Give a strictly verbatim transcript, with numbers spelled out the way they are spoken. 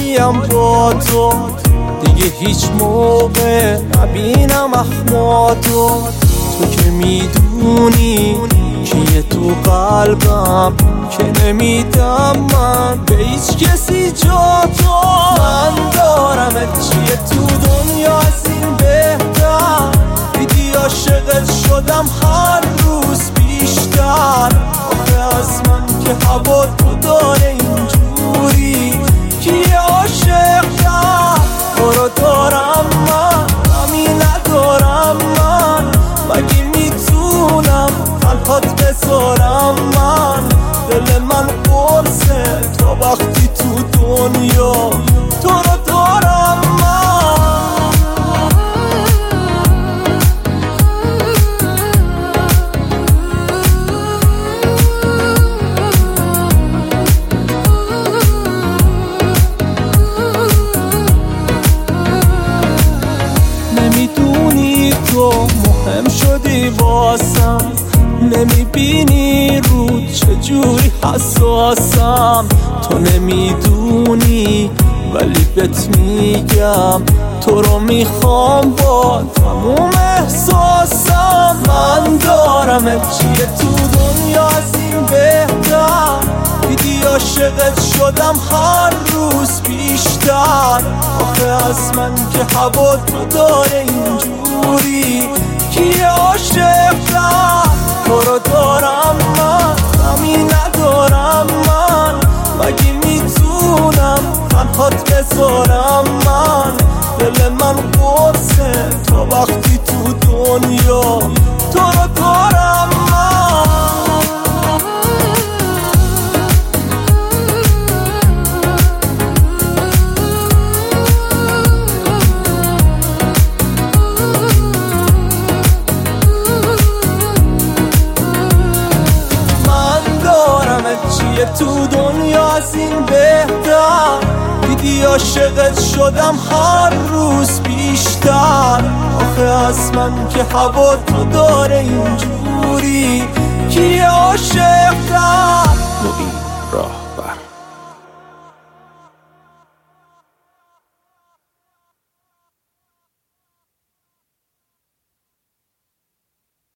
خالیم با تو، دیگه هیچ موقع نبینم اخماتو. تو که میدونی کیه تو قلبم، که نمیدم من به هیچ کسی جا تو. من دارم چیه تو دنیا از این بهتر، دیدی عاشقت شدم هر روز بیشتر. آخه از من که هوا تو داره اینجوری، کیه عاشق کرد تو رو دارم من، همین ندارم من. مگه میتونم تنهات بذارم من؟ دل من قرصه تا وقتی تو دنیا تو رو دارم من. نمیدونی تو مهم شدی واسم، نمیبینی رو چجوری حساسم. تو نمیدونی ولی بهت میگم تو رو میخوام با تموم احساسم. من دارم چیه تو دنیا از این بهتر، دیدی عاشقت شدم هر روز بیشتر. آخه از من که هوا تو داره اینجوری، کیه عاشق کرد تو رو دارم من، همین ندارم من. مگه میتونم تنهات بذارم من؟ دل من قرصه تا وقتی تو دنیا تو رو دارم من. چیه تو دنیا از این بهتر، دیدی عاشقت شدم هر روز بیشتر. آخه از من که هوا تو داره اینجوری، کیه عاشق کرد؟ معین راهبر.